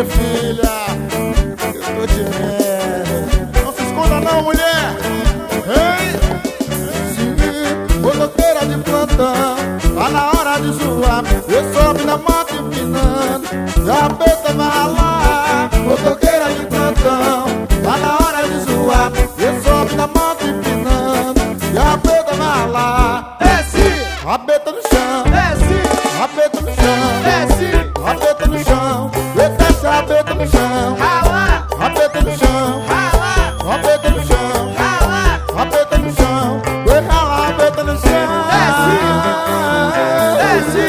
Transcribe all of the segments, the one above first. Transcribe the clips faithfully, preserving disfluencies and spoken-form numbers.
você, filha. Eu tô te vendo. Não se esconda não, mulher. Ei, se motoqueira de plantão, tá na hora de zoar. Eu sobe na moto empinando, e a beta vai lá. Motoqueira de plantão, tá na hora de zoar. Eu sobe na moto empinando, e a beta vai lá. Desce, Rabeta no chão, desce, rabeta no chão, desce, rabeta no chão, desce a rabeta no chão, rala, rabeta no chão, rala, rabeta no chão, rala, rabeta no chão, vai ralar rabeta no chão. Desce,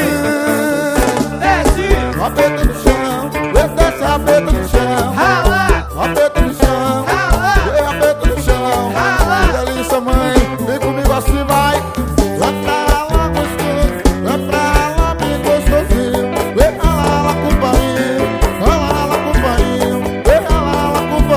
desce, Rabeta no chão, desce a rabeta no chão, rala, rabeta no chão, rala, vai rabeta no chão. rala. Que delícia, mãe, vem comigo assim, vai. Vai pra lá gostoso, vai pra lá bem gostosinho. Vai pra lá, lá com o painho, vai lá, lá com o painho, vai lá, lá com o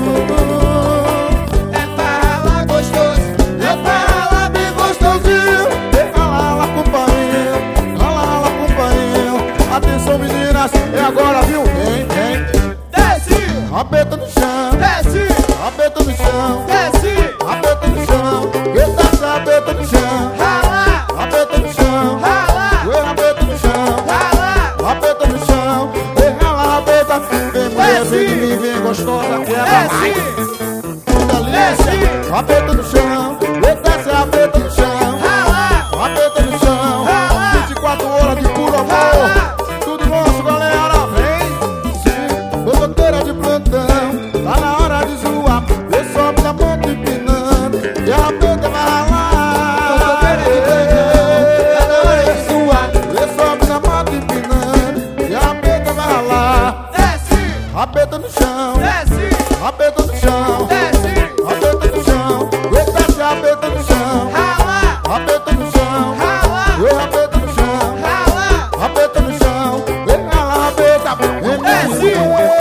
painho. É pra ralar gostoso, é pra ralar bem gostosinho. Vai lá, lá com o painho, vai lá, lá com o painho. Atenção, meninas, é agora, viu? Vem, vem. Desce, Rabeta no chão, desce, rabeta no chão, desce, rabeta no chão. Desce a rabeta no chão, rala, rabeta no chão, rala, vai rabeta no chão. rala. Rabeta no chão, vem rala, rabeta. Vem mulher, vem de mim, vem gostosa, quebra mais. Que delícia, rabeta no chão, desce a rabeta no chão, rabeta no chão, vinte e quatro horas de puro amor. Tudo nosso, galera, vem. Sim, motoqueira de plantão, tá na hora de zoar. Eu sobe na moto empinando, e a rabeta vai ralar. Motoqueira de plantão, tá na hora de zoar. Eu sobe na moto empinando, e a rabeta vai ralar. Desce, Rabeta no chão, desce, rabeta no chão, desce, rabeta no chão, desce a rabeta no chão, rala, rabeta no chão, rala, oi rabeta no chão, rala. rabeta no chão, vem rala, rabeta, vem Desce,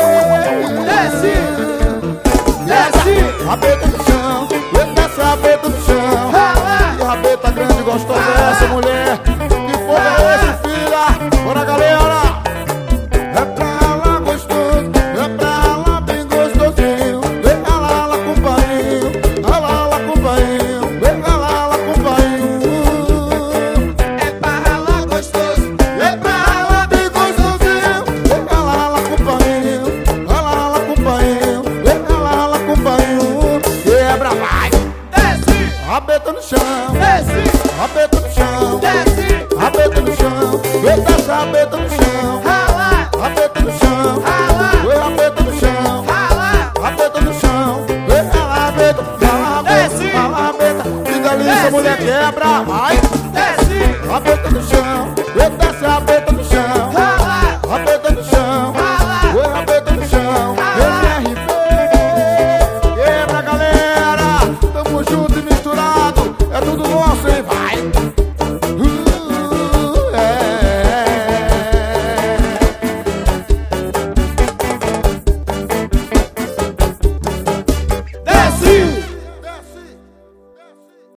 desce, desce, rabeta no chão, desce a rabeta no chão, rala. que rabeta grande e gostosa é essa, mulher? Que fogo é esse, filha? Bora, galera! É pra lá gostoso, é pra lá bem gostosinho. Vem lá, lá com o painho, lá, lá com o painho, vem lá, lá com o painho. É pra ralar gostoso, É pra lá bem gostosinho. Vem lá, lá com o painho, lá, lá com o painho, vem lá, lá com o painho. Quebra, vai! desce, Rabeta no chão, desce, rabeta no chão, desce, rabeta no chão, vem essa rabeta no chão, rala, rabeta no chão, rala, oi rabeta no chão. rala. Rabeta no chão, vem rala, rabeta, rala, rabeta, Desce. rala, rabeta. Que delícia, Desce. mulher, quebra, vai. Desce, Rabeta no chão, vem desce a rabeta.